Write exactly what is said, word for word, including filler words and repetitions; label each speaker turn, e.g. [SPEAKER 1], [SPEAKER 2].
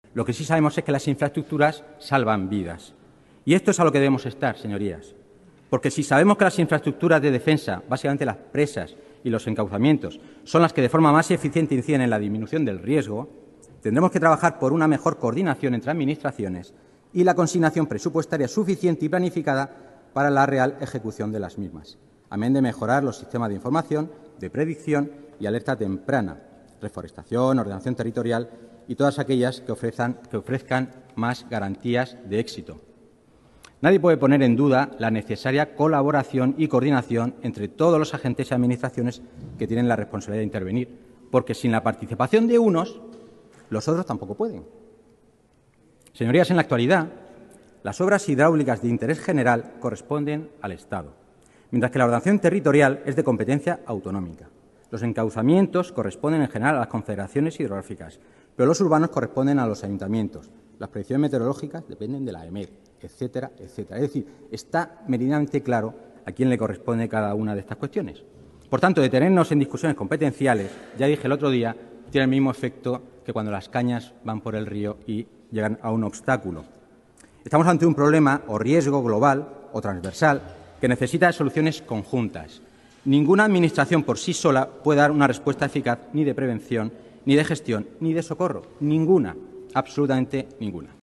[SPEAKER 1] Lo que sí sabemos es que las infraestructuras salvan vidas. Y esto es a lo que debemos estar, señorías. Porque si sabemos que las infraestructuras de defensa, básicamente las presas y los encauzamientos, son las que de forma más eficiente inciden en la disminución del riesgo, tendremos que trabajar por una mejor coordinación entre administraciones y la consignación presupuestaria suficiente y planificada para la real ejecución de las mismas, amén de mejorar los sistemas de información, de predicción y alerta temprana, reforestación, ordenación territorial y todas aquellas que ofrezcan, que ofrezcan más garantías de éxito. Nadie puede poner en duda la necesaria colaboración y coordinación entre todos los agentes y administraciones que tienen la responsabilidad de intervenir, porque sin la participación de unos, los otros tampoco pueden. Señorías, en la actualidad, las obras hidráulicas de interés general corresponden al Estado, mientras que la ordenación territorial es de competencia autonómica. Los encauzamientos corresponden en general a las confederaciones hidrográficas, pero los urbanos corresponden a los ayuntamientos. Las predicciones meteorológicas dependen de la E M E D, etcétera, etcétera. Es decir, está meridianamente claro a quién le corresponde cada una de estas cuestiones. Por tanto, detenernos en discusiones competenciales, ya dije el otro día, tiene el mismo efecto que cuando las cañas van por el río y llegan a un obstáculo. Estamos ante un problema o riesgo global o transversal que necesita soluciones conjuntas. Ninguna administración por sí sola puede dar una respuesta eficaz ni de prevención, ni de gestión, ni de socorro. Ninguna, absolutamente ninguna.